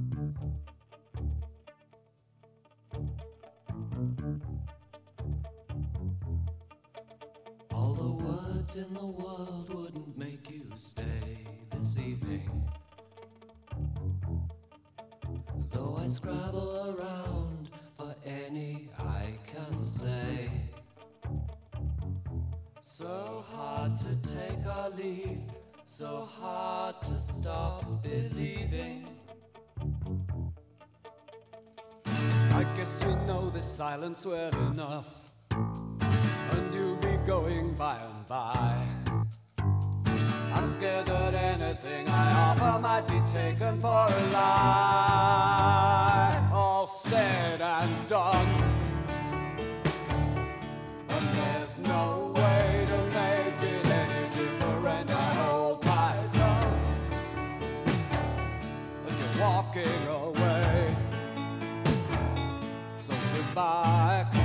All the words in the world wouldn't make you stay this evening. Though I scrabble around for any I can say. So hard to take our leave, so hard to stop believing. I guess we know this silence well enough, and you'll be going by and by. I'm scared that anything I offer might be taken for a lie. All said and done, and there's no way to make it any different. I hold my tongue as you're walking away. So goodbye.